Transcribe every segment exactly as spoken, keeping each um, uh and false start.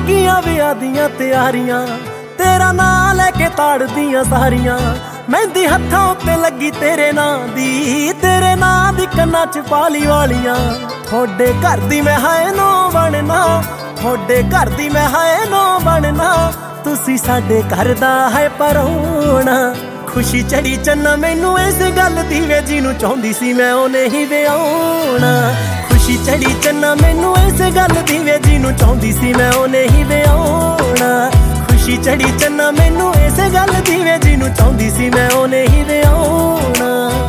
ਲੱਗੀਆਂ ਵਿਆਹ ਦੀਆਂ ਤਿਆਰੀਆਂ, तेरा नां लैके ताड़दियां सारियां। मेहंदी हत्थां उत्ते लगी तेरे नां दी, तेरे नां दी कन्नां च पाली वालियां। थोड़े घर दी मैं हाय नो बनना, थोड़े घर दी मैं हाय नो बनना, तुसी साडे घर दा है परौना। खुशी चढ़ी चन्ना मैनू इस गल दी वे, जिनू चाहुंदी सी मैं ओ नहीं विआउणा। खुशी चढ़ी चन्ना मैनू इस गल दी वे, जिनू चाहुंदी सी मैं ओ नहीं विआउणा। खुशी चढ़ी चन्ना मैनू इस गल दी वे, जिनू चाहुंदी सी मैं ओ नहीं विआउणा।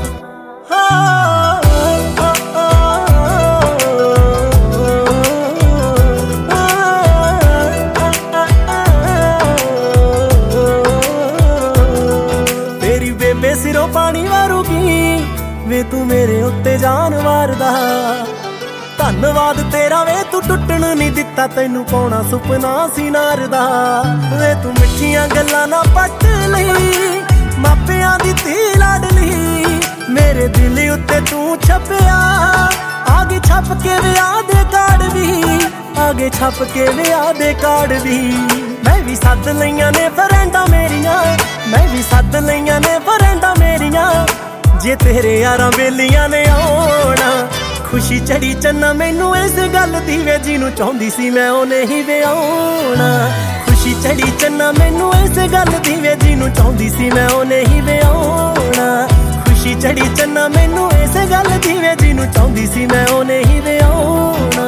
तेरी बेबे सिरों पानी वारूगी वे, तू मेरे उत्ते जान वारदा। धन्नवाद तेरा वे, तू टुटण नहीं दिता, तैनू पाउणा सुपना सी नार दा। वे तू मिठियां गल्लां ना पट लई, मापियां दी धी लाडली। मेरे दिल उत्ते तू छपया, आगे छप के विआह दे कार्ड भी, आगे छप के विआह दे कार्ड भी। मैं भी सद लईयां ने फ्रेंडां मेरियां, मैं भी सद लईयां ने फ्रेंडां मेरियां, जे तेरे यारां बेलियां ने आउणा। खुशी चढ़ी चन्ना मैनू इस गल दी वे, जिनू चाहुंदी सी मैं ओ नहीं विआउणा। खुशी चढ़ी चन्ना मैनू इस गल दी वे, जिनू चाहुंदी सी मैं ओ नहीं विआउणा। खुशी चढ़ी चन्ना मैनू इस गल दी वे, जिनू चाहुंदी सी मैं ओ नहीं विआउणा।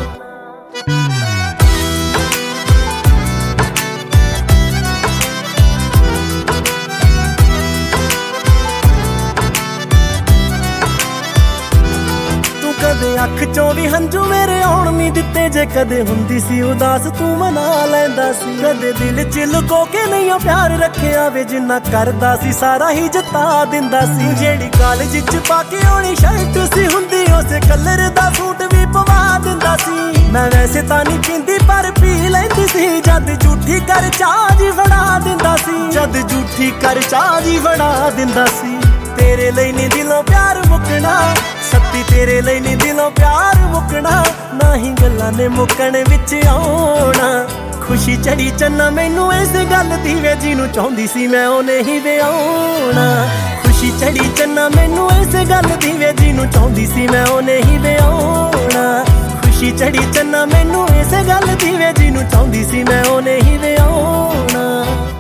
कदे अख चों भी हंजू मेरे आउण नहीं दिते, जे कदे हुंदी सी उदास तू मना लैंदा सी। कदे दिल च लुको के नहीं प्यार रखिया वे, जिन्ना करदा सी सारा ही जता दिंदा सी। जेड़ी कॉलेज च पाके आउणी शर्ट सी, हुंदी उस कलर दा सूट भी पवा दिंदा सी। मैं वैसे तां नहीं पींदी पर पी लैंदी सी, जद झूठी कर चाह जी फड़ा दिंदा सी, जद झूठी कर चाह जी फड़ा दिंदा सी। तेरे ਲਈ नहीं दिलों प्यार मुकना, सत्ती तेरे ਲਈ नहीं दिलों प्यार मुकना, ना ही गल्लां ने मुकण विच आउणा। खुशी चढ़ी चन्ना मैनू इस गल दी वे, जिनू चाहुंदी सी मैं ओ नहीं विआउणा। खुशी चढ़ी चन्ना मैनू इस गल दी वे, जिनू चाहुंदी सी मैं ओ नहीं विआउणा। खुशी चढ़ी चन्ना मैनू इस गल दी वे, जिनू चाहुंदी सी मैं ओ नहीं विआउणा।